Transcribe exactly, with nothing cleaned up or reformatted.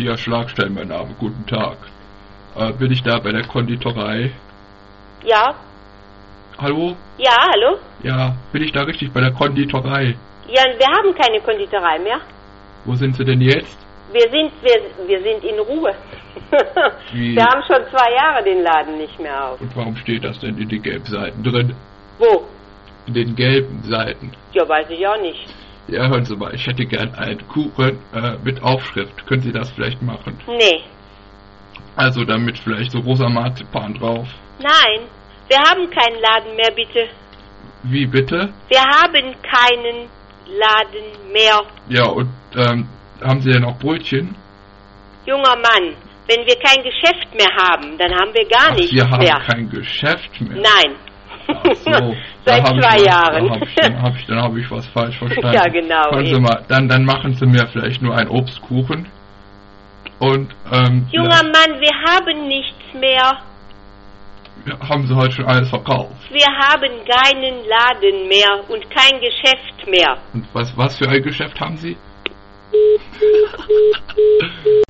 Matthias Schlagstein, mein Name. Guten Tag. Äh, bin ich da bei der Konditorei? Ja. Hallo? Ja, hallo? Ja, bin ich da richtig bei der Konditorei? Ja, wir haben keine Konditorei mehr. Wo sind Sie denn jetzt? Wir sind, wir, wir sind in Ruhe. Wie? Wir haben schon zwei Jahre den Laden nicht mehr auf. Und warum steht das denn in den gelben Seiten drin? Wo? In den gelben Seiten. Ja, weiß ich auch nicht. Ja, hören Sie mal, ich hätte gern einen Kuchen äh, mit Aufschrift. Können Sie das vielleicht machen? Nee. Also damit vielleicht so rosa Marzipan drauf. Nein, wir haben keinen Laden mehr, bitte. Wie bitte? Wir haben keinen Laden mehr. Ja, und ähm, haben Sie denn auch Brötchen? Junger Mann, wenn wir kein Geschäft mehr haben, dann haben wir gar Ach, nichts wir haben mehr. kein Geschäft mehr? Nein. Ach so, Seit da hab zwei ich, Jahren. Da hab ich, dann habe ich, dann hab ich was falsch verstanden. Ja, genau. Hören Sie eben. mal, dann, dann machen Sie mir vielleicht nur einen Obstkuchen. Und, ähm... Junger Mann, wir haben nichts mehr. Ja, haben Sie heute schon alles verkauft? Wir haben keinen Laden mehr und kein Geschäft mehr. Und was, was für ein Geschäft haben Sie?